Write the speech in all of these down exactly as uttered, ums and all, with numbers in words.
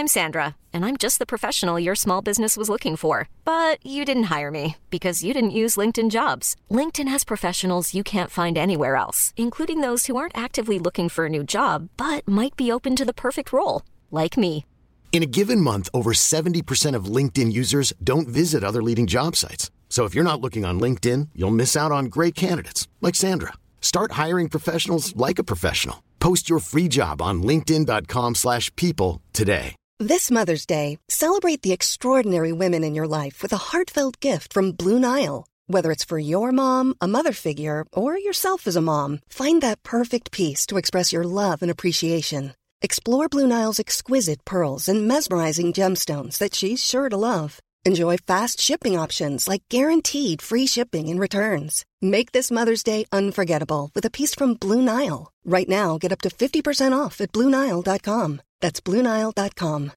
I'm Sandra, and I'm just the professional your small business was looking for. But you didn't hire me because you didn't use LinkedIn Jobs. LinkedIn has professionals you can't find anywhere else, including those who aren't actively looking for a new job, but might be open to the perfect role, like me. In a given month, over seventy percent of LinkedIn users don't visit other leading job sites. So if you're not looking on LinkedIn, you'll miss out on great candidates like Sandra. Start hiring professionals like a professional. Post your free job on linkedin.com slash people today. This Mother's Day, celebrate the extraordinary women in your life with a heartfelt gift from Blue Nile. Whether it's for your mom, a mother figure, or yourself as a mom, find that perfect piece to express your love and appreciation. Explore Blue Nile's exquisite pearls and mesmerizing gemstones that she's sure to love. Enjoy fast shipping options like guaranteed free shipping and returns. Make this Mother's Day unforgettable with a piece from Blue Nile. Right now, get up to fifty percent off at blue nile dot com. That's blue nile dot com.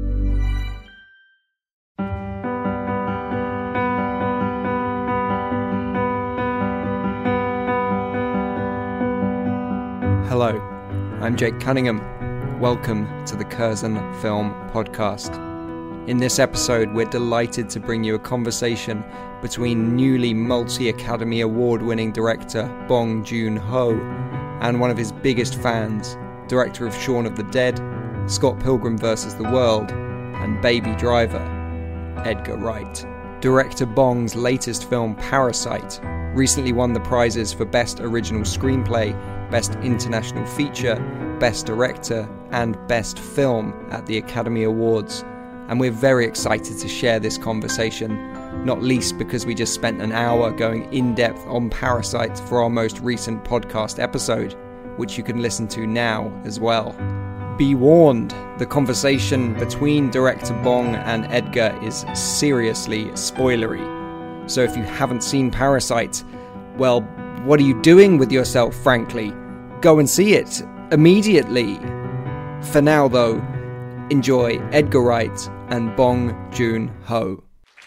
Hello, I'm Jake Cunningham. Welcome to the Curzon Film Podcast. In this episode, we're delighted to bring you a conversation between newly multi-Academy Award-winning director Bong Joon-ho and one of his biggest fans, director of Shaun of the Dead, Scott Pilgrim versus the World, and Baby Driver, Edgar Wright. Director Bong's latest film, Parasite, recently won the prizes for Best Original Screenplay, Best International Feature, Best Director, and Best Film at the Academy Awards. And we're very excited to share this conversation, not least because we just spent an hour going in-depth on Parasite for our most recent podcast episode, which you can listen to now as well. Be warned, the conversation between director Bong and Edgar is seriously spoilery. So if you haven't seen Parasite, well, what are you doing with yourself, frankly? Go and see it immediately. For now, though, enjoy Edgar Wright and Bong Joon-ho.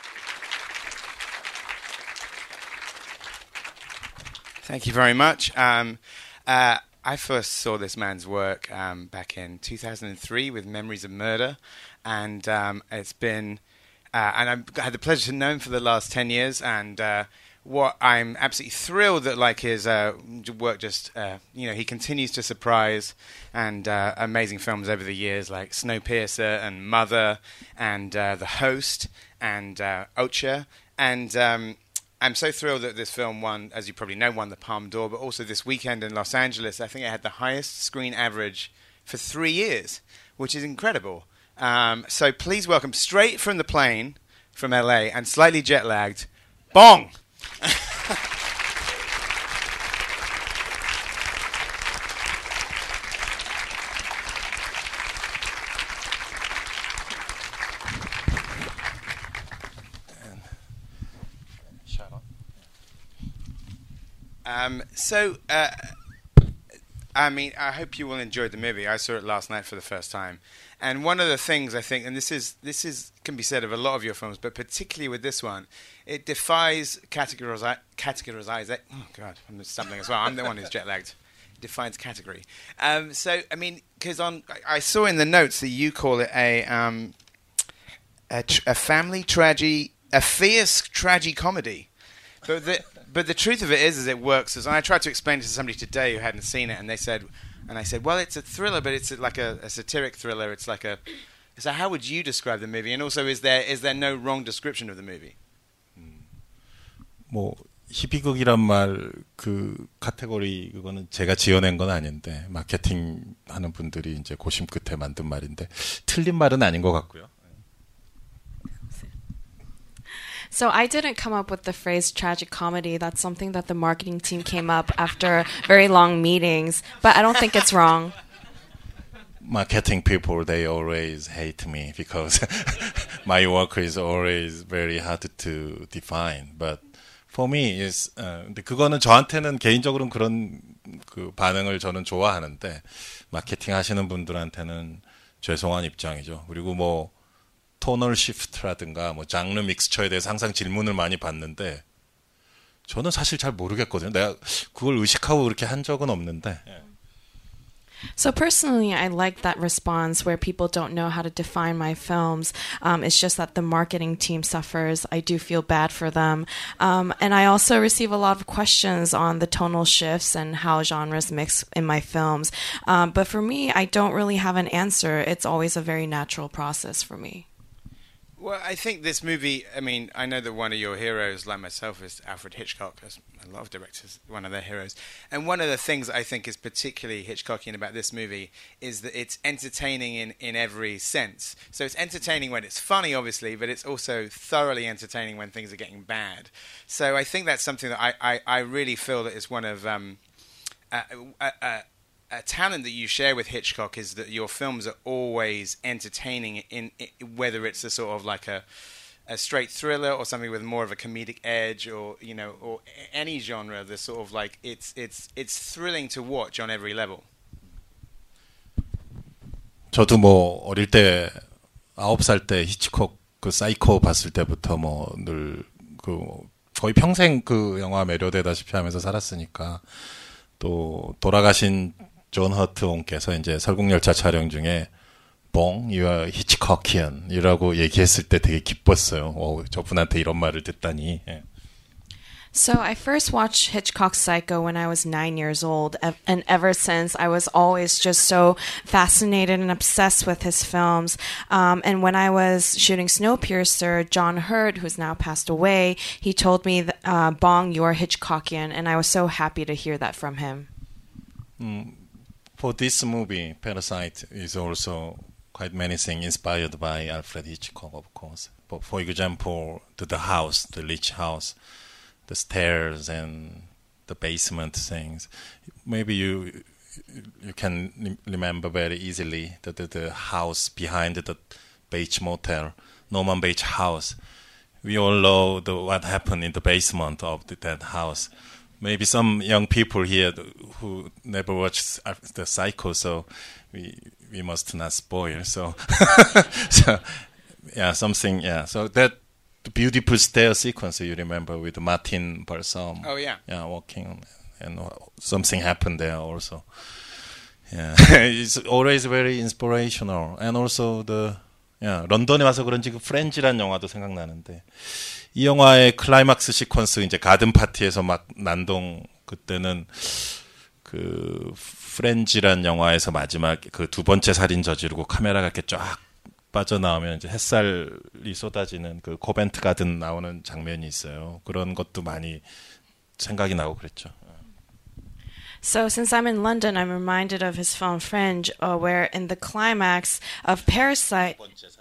Thank you very much. Um, uh, I first saw this man's work um, back in two thousand three with Memories of Murder, and um, it's been, uh, and I've had the pleasure to know him for the last ten years, and uh, what I'm absolutely thrilled that like his uh, work just, uh, you know, he continues to surprise, and uh, amazing films over the years like Snowpiercer and Mother and uh, The Host and uh, Ocha, and um, I'm so thrilled that this film won, as you probably know, won the Palme d'Or, but also this weekend in Los Angeles, I think it had the highest screen average for three years, which is incredible. Um, so please welcome, straight from the plane from L A and slightly jet-lagged, Bong! Um, so, uh, I mean, I hope you will enjoy the movie. I saw it last night for the first time, and one of the things I think, and this is this is can be said of a lot of your films, but particularly with this one, it defies categorize categorize. Oh God, I'm stumbling as well. I'm the one who's jet lagged. It defines category. Um, so, I mean, because on I saw in the notes that you call it a um, a, tr- a family tragedy, a fierce tragicomedy, but the But the truth of it is, is it works. As I tried to explain it to somebody today who hadn't seen it, and they said, and I said, well, it's a thriller, but it's like a, a satiric thriller. It's like a. So how would you describe the movie? And also, is there is there no wrong description of the movie? 뭐 희비극이란 말 그 카테고리 그거는 제가 지어낸 건 아닌데 마케팅 하는 분들이 이제 고심 끝에 만든 말인데 틀린 말은 아닌 것 같고요. So I didn't come up with the phrase tragic comedy. That's something that the marketing team came up after very long meetings. But I don't think it's wrong. Marketing people, they always hate me because my work is always very hard to define. But for me, is uh, 근데 그거는 저한테는 개인적으로는 그런 그 반응을 저는 좋아하는데 마케팅 하시는 분들한테는 죄송한 입장이죠. 그리고 뭐 토널 시프트라든가 뭐 장르 믹스처에 대해서 항상 질문을 많이 받는데 저는 사실 잘 모르겠거든요. 내가 그걸 의식하고 그렇게 한 적은 없는데. So personally, I like that response where people don't know how to define my films. Um, it's just that the marketing team suffers. I do feel bad for them. Um, and I also receive a lot of questions on the tonal shifts and how genres mix in my films. Um, but for me, I don't really have an answer. It's always a very natural process for me. Well, I think this movie, I mean, I know that one of your heroes, like myself, is Alfred Hitchcock, as a lot of directors, one of their heroes. And one of the things I think is particularly Hitchcockian about this movie is that it's entertaining in, in every sense. So it's entertaining when it's funny, obviously, but it's also thoroughly entertaining when things are getting bad. So I think that's something that I, I, I really feel that is one of... Um, uh, uh, uh, A talent that you share with Hitchcock is that your films are always entertaining, in, in whether it's a sort of like a, a straight thriller or something with more of a comedic edge, or you know, or any genre. The sort of like it's it's it's thrilling to watch on every level. 저도 뭐 어릴 때 아홉 살 때 히치콕 그 사이코 봤을 때부터 뭐 늘 그 거의 평생 그 영화 매료되다시피 하면서 살았으니까 또 돌아가신 존 허트 온께서 이제 설국열차 촬영 중에 봉, you are Hitchcockian 이라고 얘기했을 때 되게 기뻤어요. 오, 저분한테 이런 말을 듣다니. 예. So I first watched Hitchcock's Psycho when I was nine years old, and ever since I was always just so fascinated and obsessed with his films. Um, and when I was shooting Snowpiercer, John Hurt, who's now passed away, he told me, that, uh, Bong, you are Hitchcockian, and I was so happy to hear that from him. Mm, for this movie, Parasite is also quite many things inspired by Alfred Hitchcock, of course. But for example, the, the house, the rich house, the stairs and the basement things. Maybe you you can remember very easily the, the, the house behind the Bates Motel, Norman Bates house. We all know the, what happened in the basement of the, that house. Maybe some young people here who never watched the Psycho, so we we must not spoil. So, so yeah, something. Yeah, so that the beautiful stair sequence you remember with Martin Balsam. Oh yeah, yeah, walking, and something happened there also. Yeah, it's always very inspirational, and also the yeah 런던에 와서 그런지 그 프렌즈란 영화도 생각나는데. 이 영화의 클라이막스 시퀀스 이제 가든 파티에서 막 난동 그때는 그 프렌즈란 영화에서 마지막 그 두 번째 살인 저지르고 카메라가 이렇게 쫙 빠져나오면 이제 햇살이 쏟아지는 그 코벤트 가든 나오는 장면이 있어요. 그런 것도 많이 생각이 나고 그랬죠. So since I'm in London, I'm reminded of his film Fringe, uh, where in the climax of Parasite.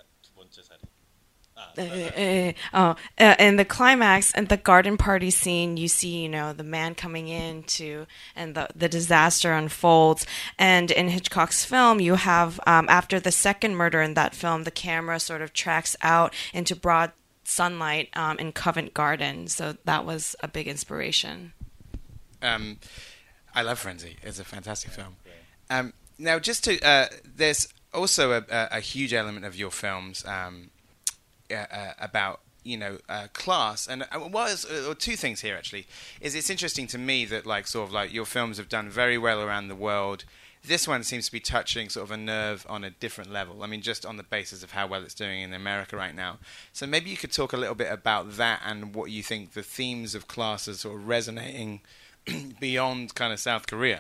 Uh, uh, uh, uh, in the climax and the garden party scene, you see, you know, the man coming in to, and the, the disaster unfolds. And in Hitchcock's film, you have, um, after the second murder in that film, the camera sort of tracks out into broad sunlight um, in Covent Garden. So that was a big inspiration. Um, I love Frenzy. It's a fantastic film. Um, now, just to, uh, there's also a, a, a huge element of your films, um, Uh, uh, about you know uh, class, and uh, well, uh, two things here actually is it's interesting to me that like sort of like your films have done very well around the world. This one seems to be touching sort of a nerve on a different level. I mean, just on the basis of how well it's doing in America right now. So maybe you could talk a little bit about that and what you think the themes of class are sort of resonating beyond kind of South Korea.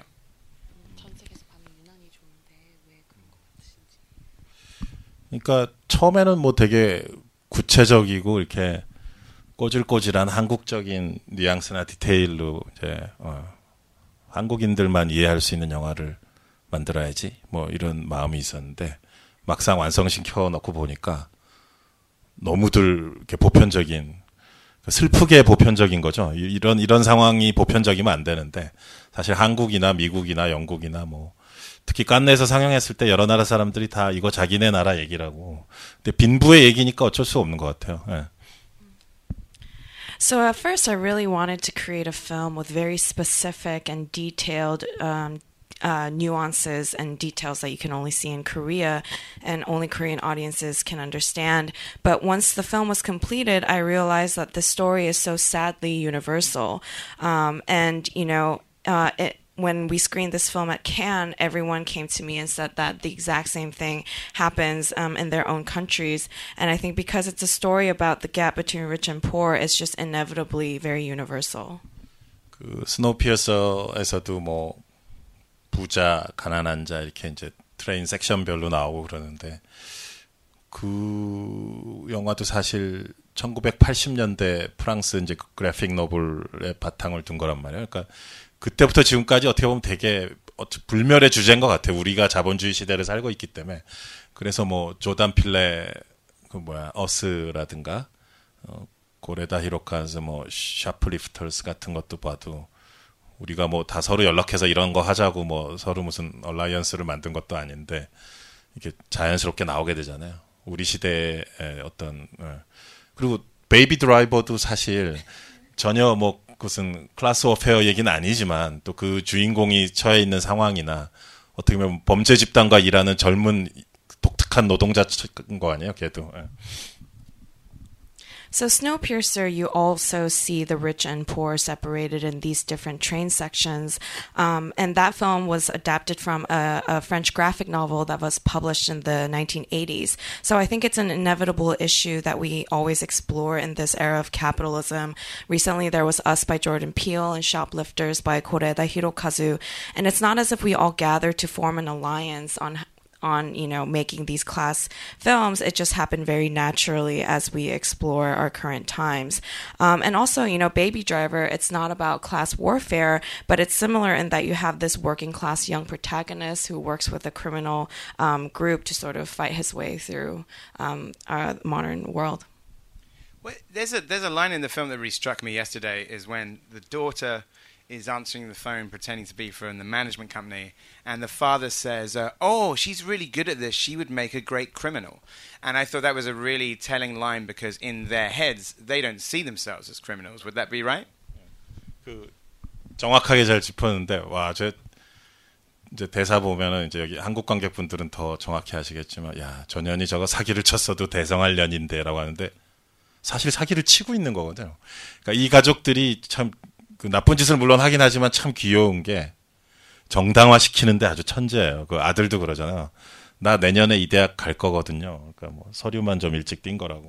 그러니까 처음에는 뭐 되게 구체적이고 이렇게 꼬질꼬질한 한국적인 뉘앙스나 디테일로 이제 어, 한국인들만 이해할 수 있는 영화를 만들어야지 뭐 이런 마음이 있었는데 막상 완성시켜 놓고 보니까 너무들 이렇게 보편적인 슬프게 보편적인 거죠. 이런 이런 상황이 보편적이면 안 되는데 사실 한국이나 미국이나 영국이나 뭐 특히 깐네에서 상영했을 때 여러 나라 사람들이 다 이거 자기네 나라 얘기라고. 근데 빈부의 얘기니까 어쩔 수 없는 것 같아요. 네. So at first I really wanted to create a film with very specific and detailed um, uh, nuances and details that you can only see in Korea and only Korean audiences can understand. But once the film was completed, I realized that the story is so sadly universal. Um, and, you know, uh, it when we screened this film at Cannes, everyone came to me and said that the exact same thing happens um, in their own countries. And I think because it's a story about the gap between rich and poor, it's just inevitably very universal. 그 스노우피어서에서도 뭐 부자, 가난한 자 이렇게 이제 트레인 섹션별로 나오고 그러는데 그 영화도 사실 천구백팔십 년대 프랑스 이제 그래픽 노블의 바탕을 둔 거란 말이에요. 그러니까 그때부터 지금까지 어떻게 보면 되게 불멸의 주제인 것 같아요. 우리가 자본주의 시대를 살고 있기 때문에. 그래서 뭐 조단 필레 그 뭐야 어스라든가 어, 고레다 히로카즈 뭐 샤프리프터스 같은 것도 봐도 우리가 뭐 다 서로 연락해서 이런 거 하자고 뭐 서로 무슨 얼라이언스를 만든 것도 아닌데 이게 자연스럽게 나오게 되잖아요. 우리 시대의 어떤 그리고 베이비 드라이버도 사실 전혀 뭐 무슨 클래스 워페어 얘기는 아니지만 또 그 주인공이 처해 있는 상황이나 어떻게 보면 범죄 집단과 일하는 젊은 독특한 노동자인 거 아니에요, 걔도. So Snowpiercer, you also see the rich and poor separated in these different train sections. Um, and that film was adapted from a, a French graphic novel that was published in the nineteen eighties. So I think it's an inevitable issue that we always explore in this era of capitalism. Recently, there was Us by Jordan Peele and Shoplifters by Koreda Hirokazu. And it's not as if we all gathered to form an alliance on on, you know, making these class films. It just happened very naturally as we explore our current times. Um, and also, you know, Baby Driver, it's not about class warfare, but it's similar in that you have this working class young protagonist who works with a criminal um, group to sort of fight his way through um, our modern world. Well, there's a there's a line in the film that really struck me yesterday is when the daughter is answering the phone pretending to be from the management company, and the father says, uh, oh, she's really good at this, she would make a great criminal. And I thought that was a really telling line because in their heads they don't see themselves as criminals. Would that be right? 그 정확하게 잘 짚었는데 와, 저 이제 대사 보면은 이제 여기 한국 관객분들은 더 정확히 아시겠지만 야, 저 년이 저거 사기를 쳤어도 대성할 년인데라고 하는데 사실 사기를 치고 있는 거거든요. 그러니까 이 가족들이 참 그 나쁜 짓을 물론 하긴 하지만 참 귀여운 게 정당화시키는데 아주 천재예요. 그 아들도 그러잖아요. 나 내년에 이 대학 갈 거거든요. 그러니까 뭐 서류만 좀 일찍 띈 거라고.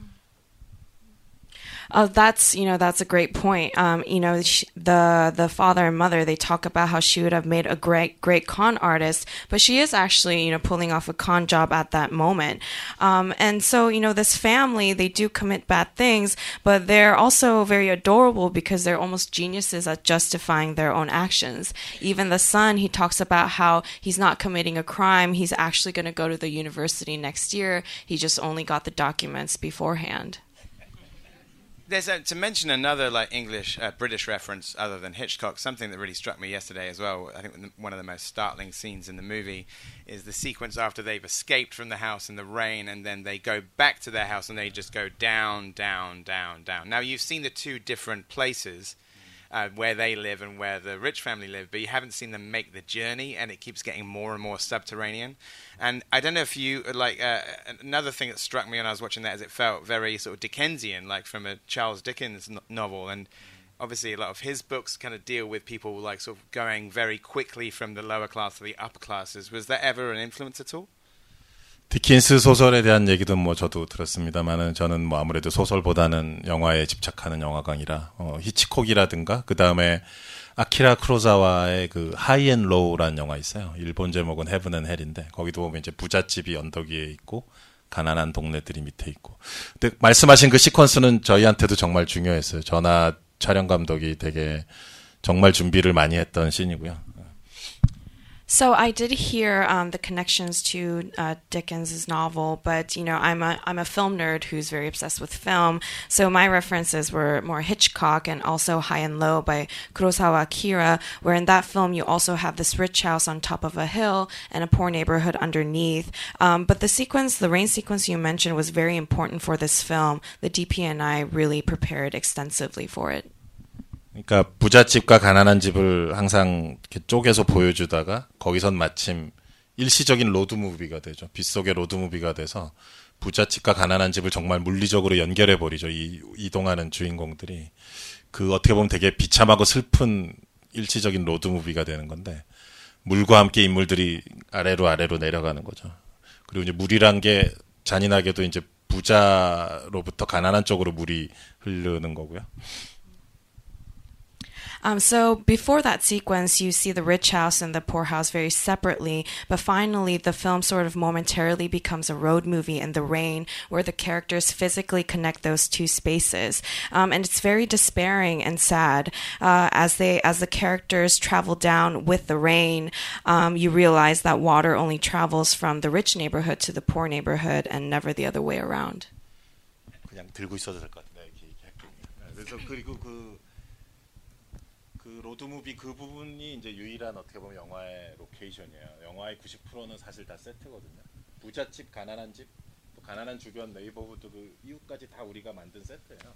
Oh, that's, you know, that's a great point. Um, you know, sh- the the father and mother, they talk about how she would have made a great great con artist, but she is actually, you know, pulling off a con job at that moment. Um, and so, you know, this family, they do commit bad things, but they're also very adorable because they're almost geniuses at justifying their own actions. Even the son, he talks about how he's not committing a crime. He's actually going to go to the university next year. He just only got the documents beforehand. There's a, to mention another like English uh, British reference other than Hitchcock, something that really struck me yesterday as well. I think one of the most startling scenes in the movie is the sequence after they've escaped from the house in the rain, and then they go back to their house and they just go down, down, down, down. Now you've seen the two different places uh, where they live and where the rich family live, but you haven't seen them make the journey, and it keeps getting more and more subterranean. And I don't know if you, like, uh, another thing that struck me when I was watching that is it felt very sort of Dickensian, like from a Charles Dickens no- novel. And obviously a lot of his books kind of deal with people, like, sort of going very quickly from the lower class to the upper classes. Was that ever an influence at all? 디킨스 소설에 대한 얘기도 뭐 저도 들었습니다만은 저는 뭐 아무래도 소설보다는 영화에 집착하는 영화광이라 어, 히치콕이라든가 그 다음에 아키라 쿠로사와의 그 하이 앤 로우라는 영화 있어요. 일본 제목은 헤븐 앤 헬인데 거기도 보면 이제 부잣집이 언덕 위에 있고 가난한 동네들이 밑에 있고. 근데 말씀하신 그 시퀀스는 저희한테도 정말 중요했어요. 저나 촬영 감독이 되게 정말 준비를 많이 했던 씬이고요. So I did hear um, the connections to uh, Dickens's novel, but you know, I'm a I'm a film nerd who's very obsessed with film. So my references were more Hitchcock and also High and Low by Kurosawa Akira, where in that film you also have this rich house on top of a hill and a poor neighborhood underneath. Um, but the sequence, the rain sequence you mentioned, was very important for this film. The D P and I really prepared extensively for it. 그러니까 부잣집과 가난한 집을 항상 이렇게 쪼개서 보여주다가 거기선 마침 일시적인 로드무비가 되죠. 빗속의 로드무비가 돼서 부잣집과 가난한 집을 정말 물리적으로 연결해버리죠. 이 이동하는 주인공들이. 그 어떻게 보면 되게 비참하고 슬픈 일치적인 로드 무비가 되는 건데 물과 함께 인물들이 아래로 아래로 내려가는 거죠. 그리고 이제 물이란 게 잔인하게도 이제 부자로부터 가난한 쪽으로 물이 흐르는 거고요. Um, so before that sequence, you see the rich house and the poor house very separately, but finally the film sort of momentarily becomes a road movie in the rain where the characters physically connect those two spaces. Um, and it's very despairing and sad. Uh, as they, as the characters travel down with the rain, um, you realize that water only travels from the rich neighborhood to the poor neighborhood and never the other way around. 그냥 들고 있어도 될 것 같은데 이렇게 할게요. 그래서 그리고 그 그 로드무비 그 부분이 이제 유일한 어떻게 보면 영화의 로케이션이에요. 영화의 구십 퍼센트는 사실 다 세트거든요. 부잣집, 가난한 집, 또 가난한 주변 네이버후드 그 이웃까지 다 우리가 만든 세트예요.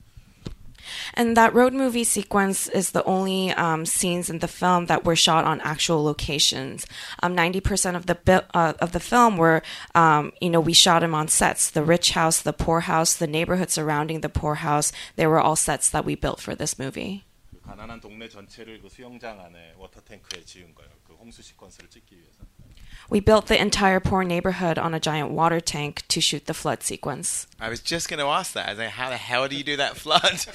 And that road movie sequence is the only um, scenes in the film that were shot on actual locations. Um, ninety percent of the bi- uh, of the film were, um, you know, we shot them on sets. The rich house, the poor house, the neighborhood surrounding the poor house, they were all sets that we built for this movie. 가난한 동네 전체를 그 수영장 안에 워터 탱크에 지은 거예요. 그 홍수 시퀀스를 찍기 위해서. We built the entire poor neighborhood on a giant water tank to shoot the flood sequence. I was just going to ask that. I was like, how the hell do you do that flood?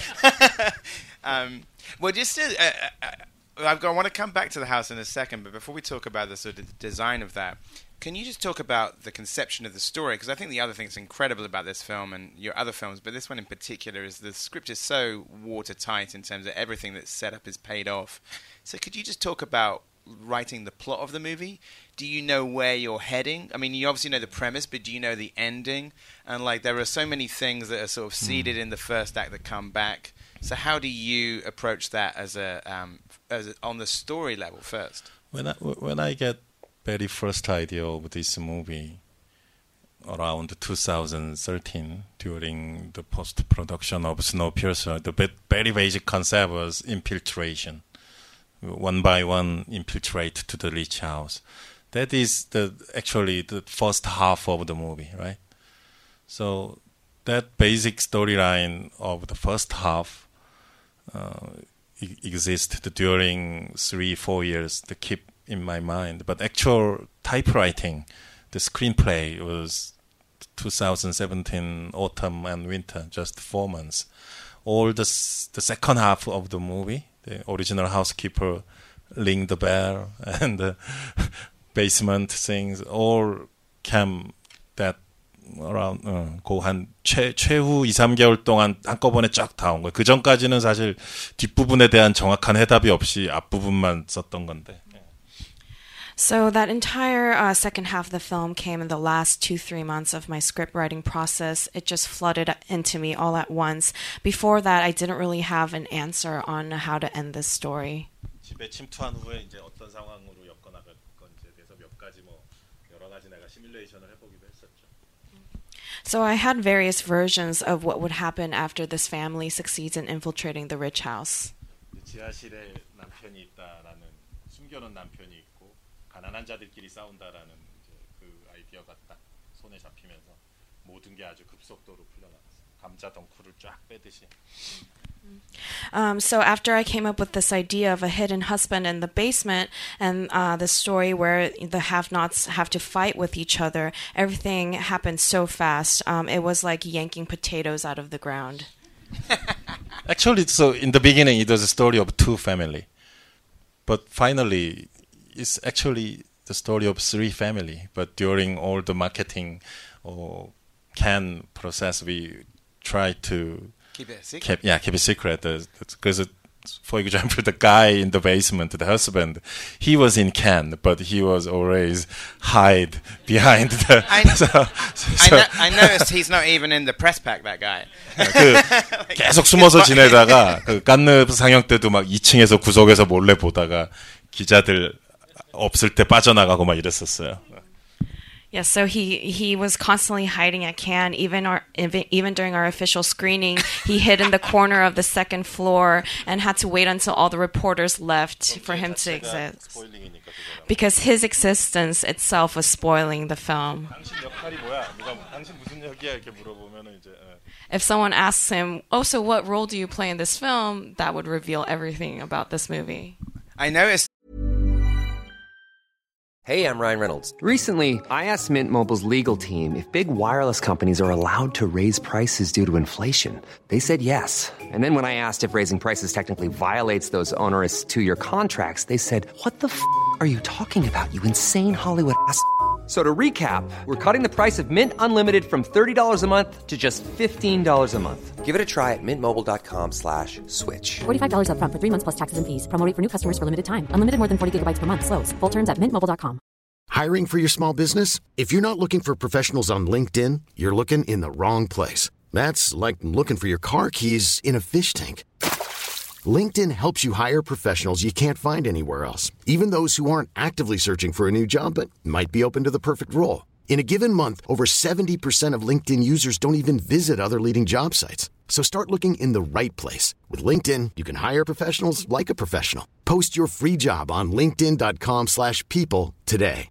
um, well, just to, uh, uh, I've got, I want to come back to the house in a second, but before we talk about the sort of design of that, can you just talk about the conception of the story? Because I think the other thing that's incredible about this film and your other films, but this one in particular, is the script is so watertight in terms of everything that's set up is paid off. So could you just talk about writing the plot of the movie? Do you know where you're heading? I mean, you obviously know the premise, but do you know the ending? And like, there are so many things that are sort of seeded mm. in the first act that come back. So how do you approach that as a, um, as a, on the story level first? When I, when I get very first idea of this movie around two thousand thirteen during the post-production of Snowpiercer, the very basic concept was infiltration. One by one infiltrate to the rich house. That is the actually the first half of the movie, right? So that basic storyline of the first half uh, e- exists during three, four years to keep in my mind. But actual typewriting, the screenplay was two thousand seventeen autumn and winter, just four months. All the s- the second half of the movie, the original housekeeper ring the bell and the basement things all came that around 어, 그한 최 최후 이, 삼 개월 동안 한꺼번에 쫙 다 온 거예요. 그 전까지는 사실 뒷부분에 대한 정확한 해답이 없이 앞부분만 썼던 건데. So that entire uh, second half of the film came in the last two, three months of my script writing process. It just flooded into me all at once. Before that, I didn't really have an answer on how to end this story. 집에 침투한 후에 이제 어떤 상황으로 엮어나갈 건지에 대해서 몇 가지 뭐 여러 가지 내가 시뮬레이션을 해보기도 했었죠. So I had various versions of what would happen after this family succeeds in infiltrating the rich house. 지하실에 남편이 있다라는 숨겨놓은 남편이 있고 가난한 자들끼리 싸운다라는 이제 그 아이디어가 딱 손에 잡히면서 모든 게 아주 급속도로 풀려나갔어요. 감자 덩쿨을 쫙 빼듯이. Um, so after I came up with this idea of a hidden husband in the basement and uh, the story where the have-nots have to fight with each other, everything happened so fast. Um, it was like yanking potatoes out of the ground. Actually, so in the beginning, it was a story of two family, but finally, it's actually the story of three family. But during all the marketing or can process, we try to Keep it a secret. Keep, yeah, keep it secret. Because, for example, the guy in the basement, the husband, he was in Cannes, but he was always hide behind the. I, so, so, I, no, I noticed he's not even in the press pack. That guy. 그 계속 숨어서 지내다가 그 깐느 상영 때도 막 이 층에서 구석에서 몰래 보다가 기자들 없을 때 빠져나가고 막 이랬었어요. Yes, so he, he was constantly hiding at Cannes. Even our even, even during our official screening, he hid in the corner of the second floor and had to wait until all the reporters left for him to exist. Because his existence itself was spoiling the film. If someone asks him, "Oh, so what role do you play in this film?" that would reveal everything about this movie. I noticed. Hey, I'm Ryan Reynolds. Recently, I asked Mint Mobile's legal team if big wireless companies are allowed to raise prices due to inflation. They said yes. And then when I asked if raising prices technically violates those onerous two-year contracts, they said, "What the f*** are you talking about, you insane Hollywood ass f- So to recap, we're cutting the price of Mint Unlimited from thirty dollars a month to just fifteen dollars a month. Give it a try at mintmobile.com slash switch. forty-five dollars up front for three months plus taxes and fees. Promo rate for new customers for limited time. Unlimited more than forty gigabytes per month. Slows full terms at mint mobile dot com. Hiring for your small business? If you're not looking for professionals on LinkedIn, you're looking in the wrong place. That's like looking for your car keys in a fish tank. LinkedIn helps you hire professionals you can't find anywhere else, even those who aren't actively searching for a new job but might be open to the perfect role. In a given month, over seventy percent of LinkedIn users don't even visit other leading job sites. So start looking in the right place. With LinkedIn, you can hire professionals like a professional. Post your free job on linkedin.com slash people today.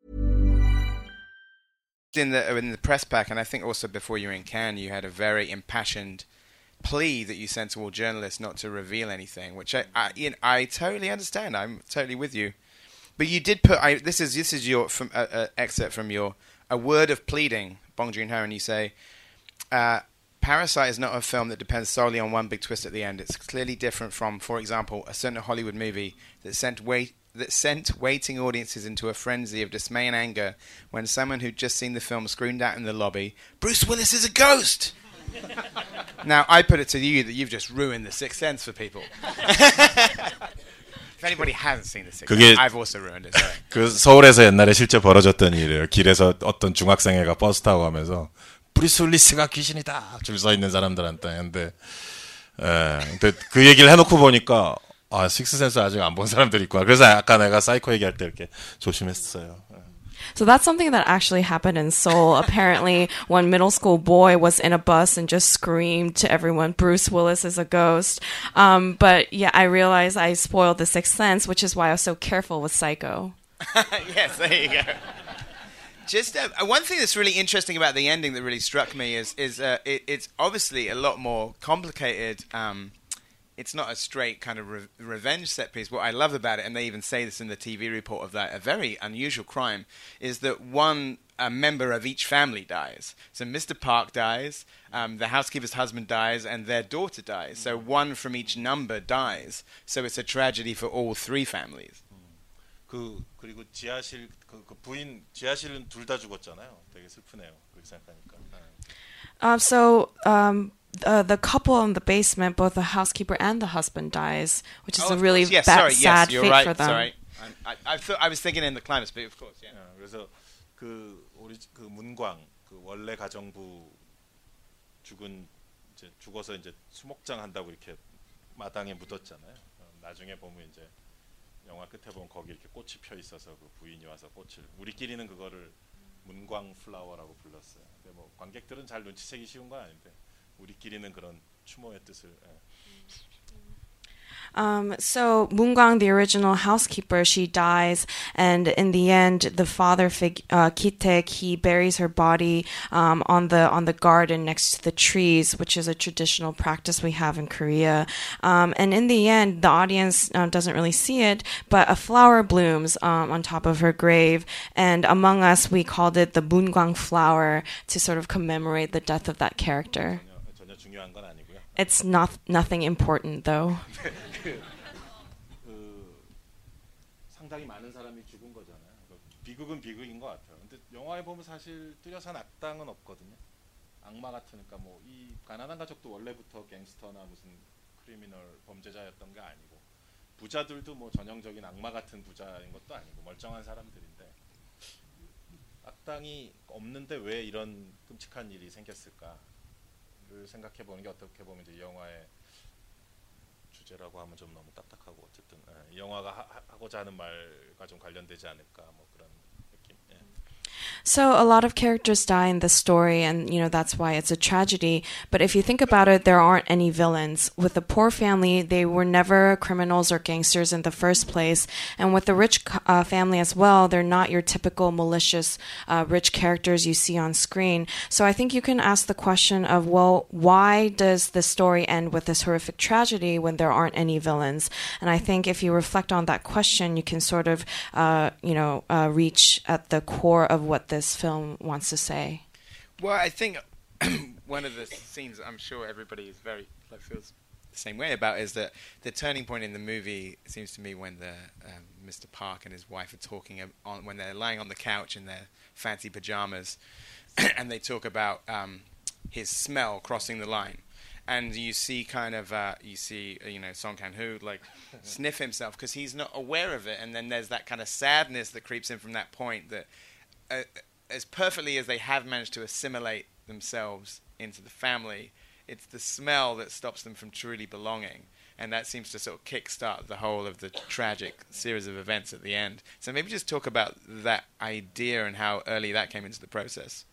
In the, in the press pack, and I think also before you were in Cannes, you had a very impassioned plea that you sent to all journalists not to reveal anything, which I, I, you know, I totally understand. I'm totally with you. But you did put, I, this is this is your from uh, uh, excerpt from your A Word of Pleading, Bong Joon-ho, and you say, uh, Parasite is not a film that depends solely on one big twist at the end. It's clearly different from, for example, a certain Hollywood movie that sent wait that sent waiting audiences into a frenzy of dismay and anger when someone who'd just seen the film screamed out in the lobby, "Bruce Willis is a ghost!" Now, I put it to you that you've just ruined The Sixth Sense for people. If anybody hasn't seen The Sixth Sense, I've also ruined it. Sorry. 그 서울에서 옛날에 실제 벌어졌던 일이에요. 길에서 어떤 중학생애가 버스 타고 가면서 브루스 윌리스가 귀신이다 줄 서 있는 사람들한테. 근데, 에, 근데 그 얘기를 해놓고 보니까 아, 식스센스 아직 안 본 사람들이 있구나. 그래서 아까 내가 사이코 얘기할 때 이렇게 조심했어요. So that's something that actually happened in Seoul. Apparently, one middle school boy was in a bus and just screamed to everyone, "Bruce Willis is a ghost." Um, but yeah, I realized I spoiled The Sixth Sense, which is why I was so careful with Psycho. Yes, there you go. Just uh, one thing that's really interesting about the ending that really struck me is is uh, it, it's obviously a lot more complicated. Um, It's not a straight kind of re- revenge set piece. What I love about it, and they even say this in the T V report of that, a very unusual crime, is that one a member of each family dies. So Mister Park dies, um, the housekeeper's husband dies, and their daughter dies. So one from each number dies. So it's a tragedy for all three families. 그 그리고 지하실 그, 그 부인 지하실은 둘 다 죽었잖아요. 되게 슬프네요. 그렇게 생각하니까. Um, so um, uh, the couple in the basement, both the housekeeper and the husband dies, which is oh, a really yes, bad, sorry, sad yes, you're fate right, for them. Sorry, I, I, thought, I was thinking in the climax, but of course, yeah. 어, 그래서 그 우리 그 문광 그 원래 가정부 죽은 이제 죽어서 이제 수목장 한다고 이렇게 마당에 묻었잖아요. 어, 나중에 보면 이제 영화 끝에 보면 거기 이렇게 꽃이 펴 있어서 그 부인이 와서 꽃을 우리끼리는 그거를 문광 플라워라고 불렀어요. 근데 뭐 관객들은 잘 눈치채기 쉬운 건 아닌데 우리끼리는 그런 추모의 뜻을. 예. Um, so Moongang, the original housekeeper, she dies, and in the end, the father, fig- uh, Ki-taek, he buries her body um, on the on the garden next to the trees, which is a traditional practice we have in Korea. Um, and in the end, the audience uh, doesn't really see it, but a flower blooms um, on top of her grave, and among us, we called it the Moongang flower to sort of commemorate the death of that character. 전혀, 전혀 중요한 건 아니고요. It's not nothing important though. 그 상당히 많은 사람이 죽은 거잖아요. 비극은 비극인 것 같아요. 근데 영화에 보면 사실 뚜렷한 악당은 없거든요. 악마 같으니까 뭐 이 가난한 가족도 원래부터 갱스터나 무슨 크리미널 범죄자였던 게 아니고 부자들도 뭐 전형적인 악마 같은 부자인 것도 아니고 멀쩡한 사람들인데 악당이 없는데 왜 이런 끔찍한 일이 생겼을까를 생각해 보는 게 어떻게 보면 이제 영화의 주제라고 하면 좀 너무 딱딱하고 어쨌든 예, 이 영화가 하, 하고자 하는 말과 좀 관련되지 않을까 뭐 그런 느낌. 예. So a lot of characters die in the story, and you know that's why it's a tragedy. But if you think about it, there aren't any villains. With the poor family, they were never criminals or gangsters in the first place, and with the rich uh, family as well, they're not your typical malicious, uh, rich characters you see on screen. So I think you can ask the question of, well, why does the story end with this horrific tragedy when there aren't any villains? And I think if you reflect on that question, you can sort of, uh, you know, uh, reach at the core of what this film wants to say. Well, I think one of the scenes I'm sure everybody is very like, feels the same way about is that the turning point in the movie seems to me when the um, Mister Park and his wife are talking on when they're lying on the couch in their fancy pajamas, and they talk about um, his smell crossing the line. And you see kind of, uh, you see, uh, you know, Song Kang-ho, like, sniff himself because he's not aware of it. And then there's that kind of sadness that creeps in from that point that uh, as perfectly as they have managed to assimilate themselves into the family, it's the smell that stops them from truly belonging. And that seems to sort of kickstart the whole of the tragic series of events at the end. So maybe just talk about that idea and how early that came into the process.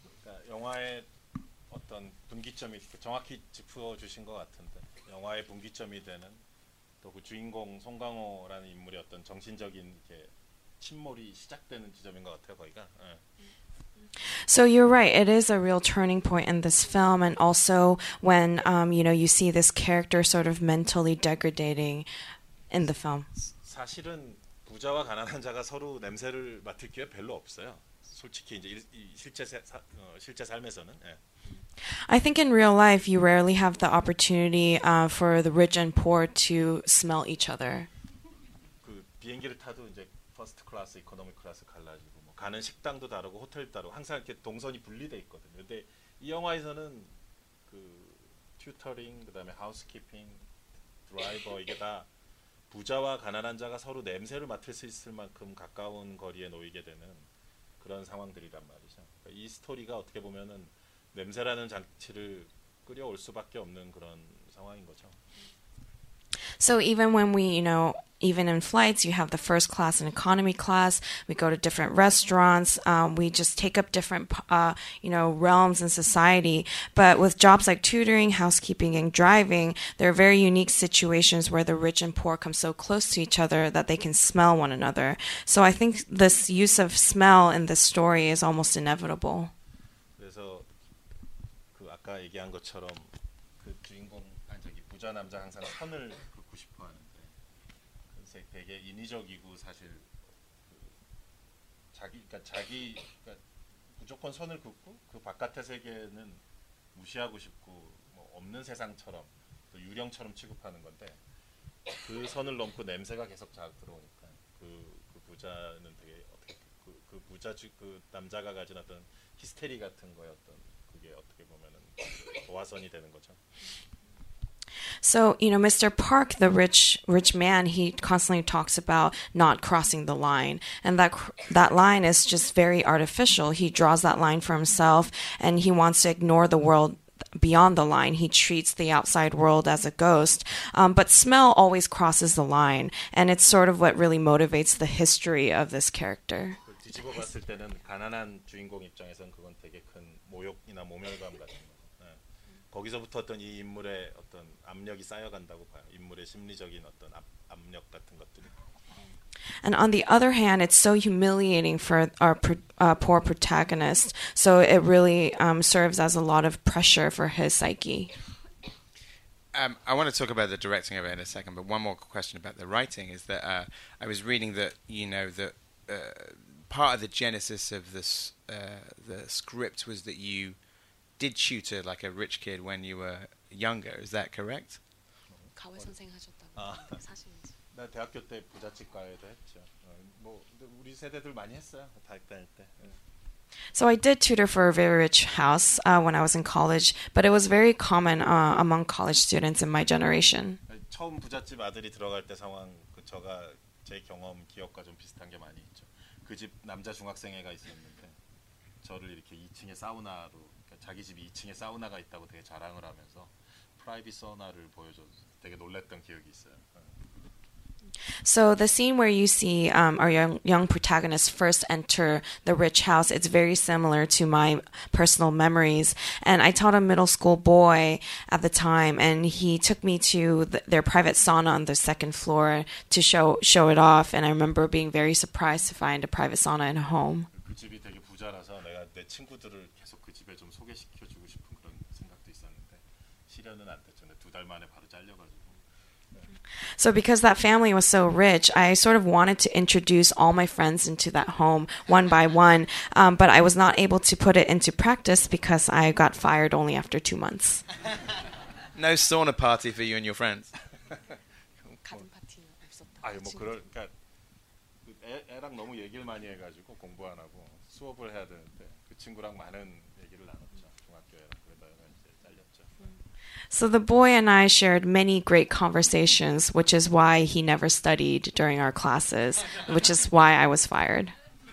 영화의 어떤 분기점이 정확히 짚어주신 것 같은데 영화의 분기점이 되는 또 그 주인공 송강호라는 인물의 어떤 정신적인 이렇게 침몰이 시작되는 지점인 것 같아요 거기가. 예. So you're right. It is a real turning point in this film, and also when um, you know you see this character sort of mentally degrading in the film. 사실은 부자와 가난한 자가 서로 냄새를 맡을 기회 별로 없어요. 솔직히 이제 일, 실제 사, 어, 실제 삶에서는. 예. I think in real life you rarely have the opportunity uh, for the rich and poor to smell each other. 그 비행기를 타도 이제 퍼스트 클래스, 이코노미 클래스 갈라지고 뭐 가는 식당도 다르고 호텔도 다르고 항상 이렇게 동선이 분리돼 있거든요. 근데 이 영화에서는 그 튜터링 그다음에 하우스키핑, 드라이버 이게 다 부자와 가난한 자가 서로 냄새를 맡을 수 있을 만큼 가까운 거리에 놓이게 되는 그런 상황들이란 말이죠. 그러니까 이 스토리가 어떻게 보면은 냄새라는 장치를 끌어올 수밖에 없는 그런 상황인 거죠. So even when we, you know, even in flights, you have the first class and economy class. We go to different restaurants. Um, we just take up different, uh, you know, realms in society. But with jobs like tutoring, housekeeping, and driving, there are very unique situations where the rich and poor come so close to each other that they can smell one another. So I think this use of smell in this story is almost inevitable. 그래서 그 아까 얘기한 것처럼 그 주인공 아니 저기 부자 남자 항상 선을 긋고 싶어 하는데 그래서 되게 인위적이고 사실 그 자기 그러니까 자기 그러니까 무조건 선을 긋고 그 바깥의 세계는 무시하고 싶고 뭐 없는 세상처럼 또 유령처럼 취급하는 건데 그 선을 넘고 냄새가 계속 자극 들어오니까 그, 그 부자는 되게 어떻게 그, 그 부자 그 남자가 가진 어떤 히스테리 같은 거에 어떤 그게 어떻게 보면은 도화선이 되는 거죠. So, you know, Mister Park, the rich rich man, he constantly talks about not crossing the line. And that that line is just very artificial. He draws that line for himself, and he wants to ignore the world beyond the line. He treats the outside world as a ghost. Um, but smell always crosses the line, and it's sort of what really motivates the history of this character. 뒤집어 봤을 때는 가난한 주인공 입장에서는 그건 되게 큰 모욕이나 모멸감 같은 거. 거기서부터 어떤 이 인물의 어떤 압력이 쌓여간다고 봐요. 인물의 심리적인 어떤 압, 압력 같은 것들이. And on the other hand, it's so humiliating for our uh, poor protagonist. So it really um, serves as a lot of pressure for his psyche. Um, I want to talk about the directing of it in a second, but one more question about the writing is that uh, I was reading that, you know, that uh, part of the genesis of this uh, the script was that you did tutor like a rich kid when you were younger. Is that correct? 가회 선생 하셨다고 아, 사실인지. 나 대학교 때 부잣집 과외도 했죠. 어, 뭐 우리 세대들 많이 했어요. 대학 다닐 때. 네. So I did tutor for a very rich house uh, when I was in college, but it was very common uh, among college students in my generation. 처음 부잣집 아들이 들어갈 때 상황, 그 저가 제 경험 기억과 좀 비슷한 게 많이 있죠. 그 집 남자 중학생애가 있었는데 저를 이렇게 이 층에 사우나로 자기 집이 이 층에 사우나가 있다고 되게 자랑을 하면서 프라이빗 사우나를 보여줘서 되게 놀랬던 기억이 있어요. So the scene where you see um, our young, young protagonist first enter the rich house, it's very similar to my personal memories. And I taught a middle school boy at the time, and he took me to the, their private sauna on the second floor to show show it off. And I remember being very surprised to find a private sauna in a home. 그 집이 되게 부자라서 내가 내 친구들을 계속 그 집에 좀 소개시켜주고 싶은 그런 생각도 있었는데 실현은 안 됐죠. 두 달 만에 바로 잘려가지고. So because that family was so rich, I sort of wanted to introduce all my friends into that home one by one, um, but I was not able to put it into practice because I got fired only after two months. No sauna party for you and your friends. 가든 파티는 없었다. 아유 뭐 그럴 그러니까 애, 애랑 너무 얘기를 많이 해가지고 공부 안 하고 수업을 해야 되는데 그 친구랑 많은 얘기를 나눴죠. 중학교에랑 그러다가 이제 잘렸죠. So the boy and I shared many great conversations, which is why he never studied during our classes, which is why I was fired.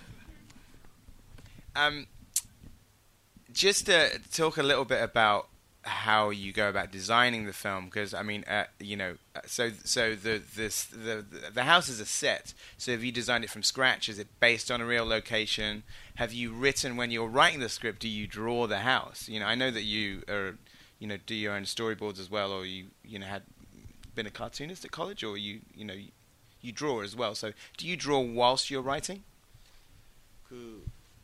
Um, just to talk a little bit about how you go about designing the film, because I mean, uh, you know, so so the this the the house is a set. So have you designed it from scratch? Is it based on a real location? Have you written when you're writing the script? Do you draw the house? You know, I know that you are, you know, do your own storyboards as well, or you you know had been a cartoonist at college, or you you know you, you draw as well. So do you draw whilst you're writing? 그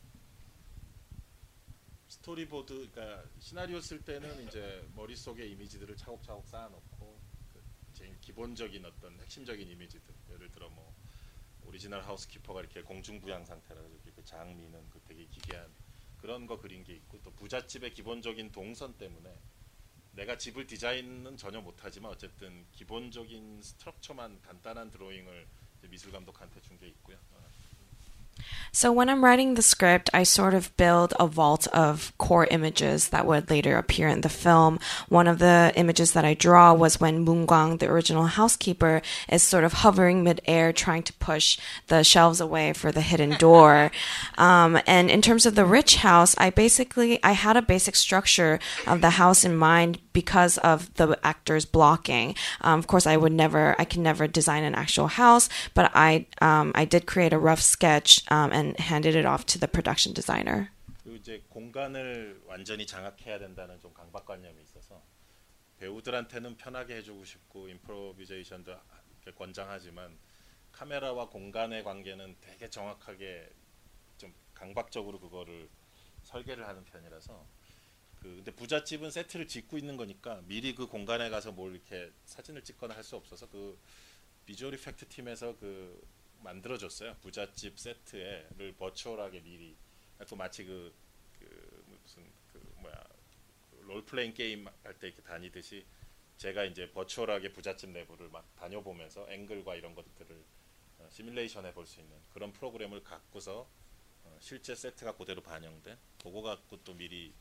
스토리보드, 그러니까 시나리오 쓸 때는 이제 머릿속에 이미지들을 차곡차곡 쌓아놓고 그 제일 기본적인 어떤 핵심적인 이미지들, 예를 들어 뭐 오리지널 하우스키퍼가 이렇게 공중부양 상태라서 그 장미는 그 되게 기괴한 그런 거 그린 게 있고, 또 부잣집의 기본적인 동선 때문에 내가 집을 디자인은 전혀 못하지만 어쨌든 기본적인 스트럭처만 간단한 드로잉을 이제 미술 감독한테 준 게 있고요. So when I'm writing the script, I sort of build a vault of core images that would later appear in the film. One of the images that I draw was when Moon Gwang, the original housekeeper, is sort of hovering midair trying to push the shelves away for the hidden door. Um, and in terms of the rich house, I basically, I had a basic structure of the house in mind because of the actors blocking. Um, of course, I would never, I can never design an actual house, but I, um, I did create a rough sketch um, and handed it off to the production designer. 그리고 이제 공간을 완전히 장악해야 된다는 좀 강박관념이 있어서 배우들한테는 편하게 해주고 싶고 임프로비제이션도 권장하지만 카메라와 공간의 관계는 되게 정확하게 좀 강박적으로 그거를 설계를 하는 편이라서. 그 근데 부잣집은 세트를 짓고 있는 거니까 미리 그 공간에 가서 뭘 이렇게 사진을 찍거나 할 수 없어서 그 비주얼 이펙트 팀에서 그 만들어줬어요. 부잣집 세트를 버추얼하게 미리. 그 마치 그, 그 무슨 그 뭐야 롤플레잉 게임 할 때 이렇게 다니듯이 제가 이제 버추얼하게 부잣집 내부를 막 다녀보면서 앵글과 이런 것들을 어, 시뮬레이션 해볼 수 있는 그런 프로그램을 갖고서 어, 실제 세트가 그대로 반영된 그거 갖고 또 미리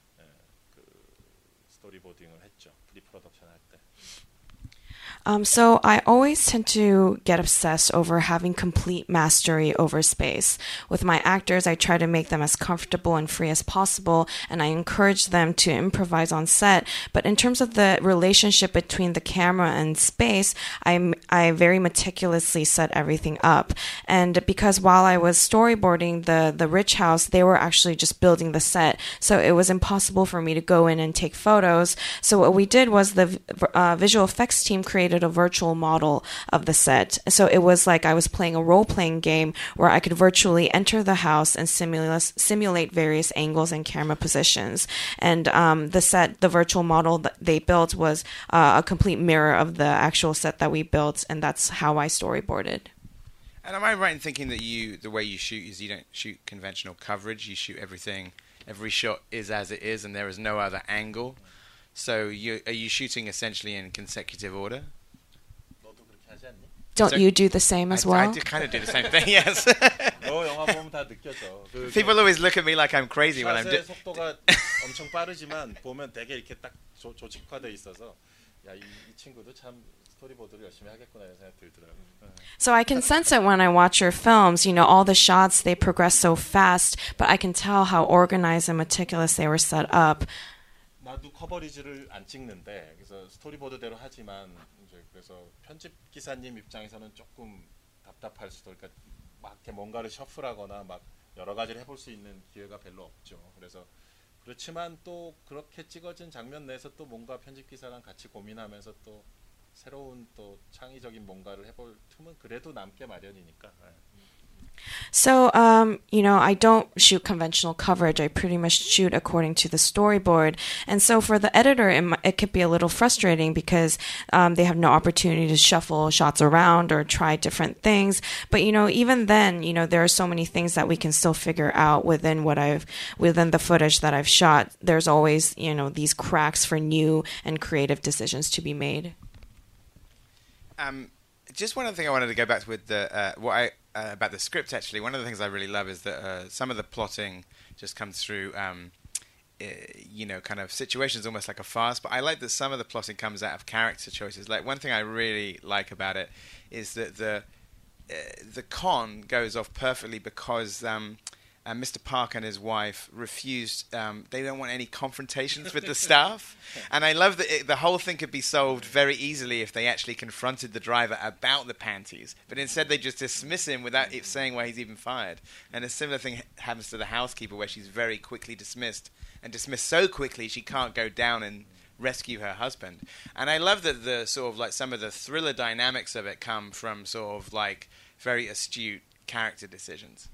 스토리보딩을 했죠. 프리프로덕션 할 때. Um, so I always tend to get obsessed over having complete mastery over space. With my actors, I try to make them as comfortable and free as possible, and I encourage them to improvise on set. But in terms of the relationship between the camera and space, I, I very meticulously set everything up. And because while I was storyboarding the, the rich house, they were actually just building the set. So it was impossible for me to go in and take photos. So what we did was the uh, visual effects team created a virtual model of the set. So it was like I was playing a role-playing game where I could virtually enter the house and simulate, simulate various angles and camera positions. And um, the set, the virtual model that they built was uh, a complete mirror of the actual set that we built, and that's how I storyboarded. And am I right in thinking that you, the way you shoot is you don't shoot conventional coverage, you shoot everything, every shot is as it is and there is no other angle? So you, are you shooting essentially in consecutive order? Don't so, you do the same as I, well? I do kind of do the same thing, yes. People always look at me like I'm crazy when I'm doing. 속도가 엄청 빠르지만 보면 되게 이렇게 딱 조, 조직화돼 있어서 야, 이, 이 친구도 참 스토리보드를 열심히 하겠구나 이런 생각이 들더라고요. So I can sense it when I watch your films. You know, all the shots, they progress so fast, but I can tell how organized and meticulous they were set up. 나도 커버리지를 안 찍는데 그래서 스토리보드대로 하지만 이제 그래서 편집 기사님 입장에서는 조금 답답할 수도 그러니까 막 이렇게 뭔가를 셔플하거나 막 여러 가지를 해볼 수 있는 기회가 별로 없죠. 그래서 그렇지만 또 그렇게 찍어진 장면 내에서 또 뭔가 편집 기사랑 같이 고민하면서 또 새로운 또 창의적인 뭔가를 해볼 틈은 그래도 남게 마련이니까. 네. So, um, you know, I don't shoot conventional coverage. I pretty much shoot according to the storyboard. And so for the editor, it, it could be a little frustrating because um, they have no opportunity to shuffle shots around or try different things. But, you know, even then, you know, there are so many things that we can still figure out within what I've, within the footage that I've shot. There's always, you know, these cracks for new and creative decisions to be made. Um, just one other thing I wanted to go back to with the, uh, what I, Uh, about the script, actually, one of the things I really love is that uh, some of the plotting just comes through, um, uh, you know, kind of situations almost like a farce. But I like that some of the plotting comes out of character choices. Like one thing I really like about it is that the uh, the con goes off perfectly because um, uh, Mister Park and his wife refused. Um, they don't want any confrontations with the staff, and I love that it, the whole thing could be solved very easily if they actually confronted the driver about the panties. But instead, they just dismiss him without it saying why he's even fired. And a similar thing happens to the housekeeper, where she's very quickly dismissed, and dismissed so quickly she can't go down and rescue her husband. And I love that the sort of like some of the thriller dynamics of it come from sort of like very astute character decisions.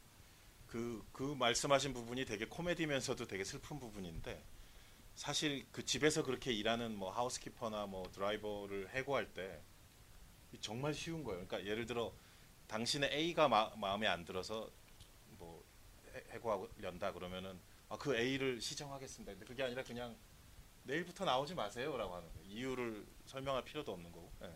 그, 그 말씀하신 부분이 되게 코미디면서도 되게 슬픈 부분인데 사실 그 집에서 그렇게 일하는 뭐 하우스키퍼나 뭐 드라이버를 해고할 때 정말 쉬운 거예요. 그러니까 예를 들어 당신의 A가 마, 마음에 안 들어서 뭐 해고하려다 그러면은 아, 그 A를 시정하겠습니다. 근데 그게 아니라 그냥 내일부터 나오지 마세요라고 하는 거예요. 이유를 설명할 필요도 없는 거고. 네.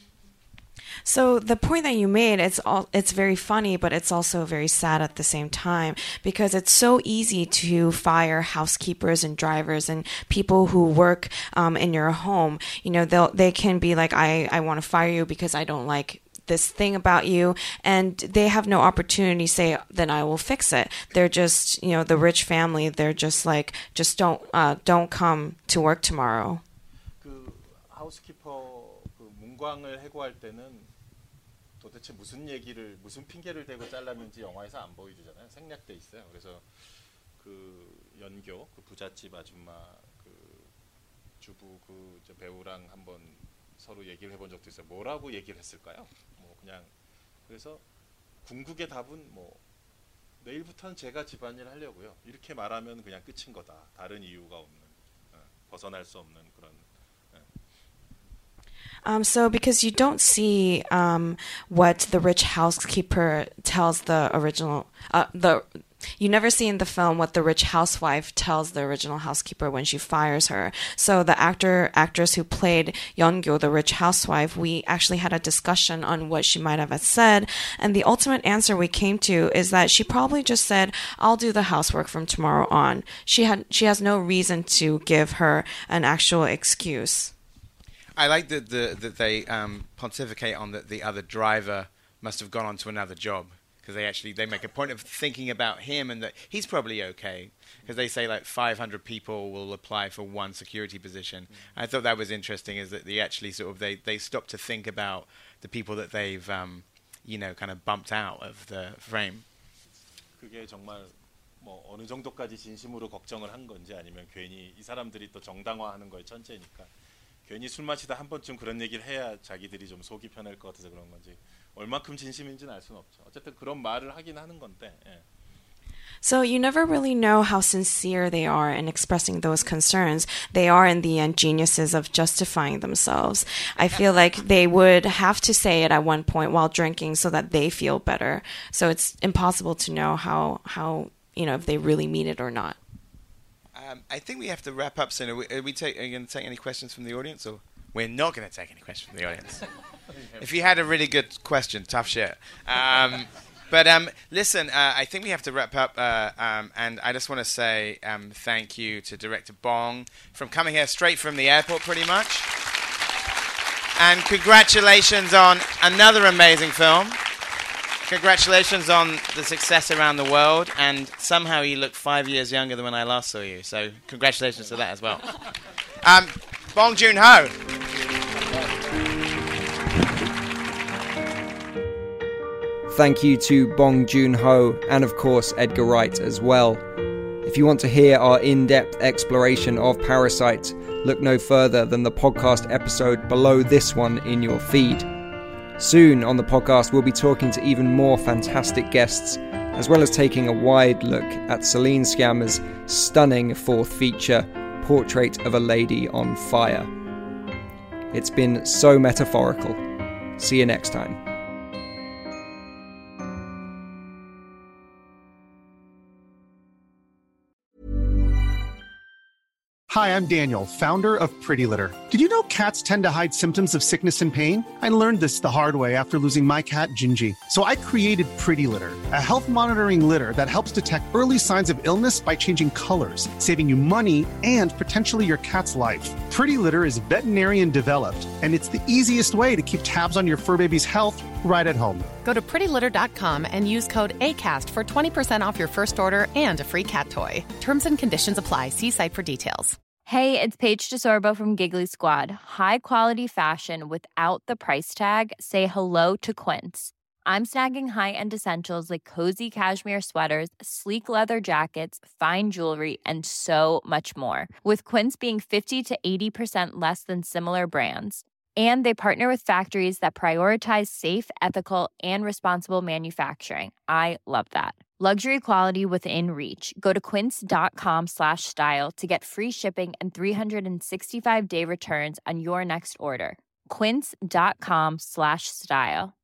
So the point that you made, it's all, it's very funny, but it's also very sad at the same time because it's so easy to fire housekeepers and drivers and people who work um, in your home. You know, they they can be like, I, I want to fire you because I don't like this thing about you, and they have no opportunity to say, then I will fix it. They're just, you know, the rich family, they're just like, just don't, uh, don't come to work tomorrow. 그 하우스키퍼 그 문광을 해고할 때는 도대체 무슨 얘기를 무슨 핑계를 대고 잘랐는지 영화에서 안 보여주잖아요. 생략돼 있어요. 그래서 그 연교 그 부잣집 아줌마 그 주부 그 저 배우랑 한번 서로 얘기를 해본 적도 있어요. 뭐라고 얘기를 했을까요? 뭐 그냥 그래서 궁극의 답은 뭐 내일부터는 제가 집안일 하려고요. 이렇게 말하면 그냥 끝인 거다. 다른 이유가 없는 어, 벗어날 수 없는 그런. Um, so because you don't see um, what the rich housekeeper tells the original, uh, the you never see in the film what the rich housewife tells the original housekeeper when she fires her. So the actor, actress who played Yeongyo, the rich housewife, we actually had a discussion on what she might have said. And the ultimate answer we came to is that she probably just said, I'll do the housework from tomorrow on. She had, she has no reason to give her an actual excuse. I like that the, that they um, pontificate on that the other driver must have gone on to another job, because they actually they make a point of thinking about him and that he's probably okay, because they say like five hundred people will apply for one security position. Mm-hmm. I thought that was interesting, is that they actually sort of they, they stop to think about the people that they've um, you know kind of bumped out of the frame. 그게 정말 뭐 어느 정도까지 진심으로 걱정을 한 건지 아니면 괜히 이 사람들이 또 정당화하는 거에 천재니까. 괜히 술 마시다 한 번쯤 그런 얘기를 해야 자기들이 좀 속이 편할 것 같아서 그런 건지 얼마큼 진심인지는 알 수는 없죠. 어쨌든 그런 말을 하긴 하는 건데. 예. So you never really know how sincere they are in expressing those concerns. They are in the end geniuses of justifying themselves. I feel like they would have to say it at one point while drinking so that they feel better. So it's impossible to know how, how you know, if they really mean it or not. Um, I think we have to wrap up soon. Are we, are we take, are you going to take any questions from the audience? Or we're not going to take any questions from the audience. If you had a really good question, tough shit. Um, but um, listen, uh, I think we have to wrap up. Uh, um, and I just want to say um, thank you to Director Bong from coming here straight from the airport, pretty much. And congratulations on another amazing film. congratulations on the success around the world, and somehow you look five years younger than when I last saw you, so congratulations to that as well. Um, Bong Joon-ho. Thank you to Bong Joon-ho and of course Edgar Wright as well. If you want to hear our in-depth exploration of Parasite, look no further than the podcast episode below this one in your feed. Soon on the podcast we'll be talking to even more fantastic guests, as well as taking a wide look at Celine Sciamma's stunning fourth feature, Portrait of a Lady on Fire. It's been so metaphorical. See you next time. Hi, I'm Daniel, founder of Pretty Litter. Did you know cats tend to hide symptoms of sickness and pain? I learned this the hard way after losing my cat, Gingy. So I created Pretty Litter, a health monitoring litter that helps detect early signs of illness by changing colors, saving you money and potentially your cat's life. Pretty Litter is veterinarian developed, and it's the easiest way to keep tabs on your fur baby's health right at home. Go to pretty litter dot com and use code ACAST for twenty percent off your first order and a free cat toy. Terms and conditions apply. See site for details. Hey, it's Paige DeSorbo from Giggly Squad. High quality fashion without the price tag. Say hello to Quince. I'm snagging high-end essentials like cozy cashmere sweaters, sleek leather jackets, fine jewelry, and so much more. With Quince being fifty to eighty percent less than similar brands. And they partner with factories that prioritize safe, ethical, and responsible manufacturing. I love that. Luxury quality within reach. Go to quince.com slash style to get free shipping and three sixty-five day returns on your next order. Quince.com slash style.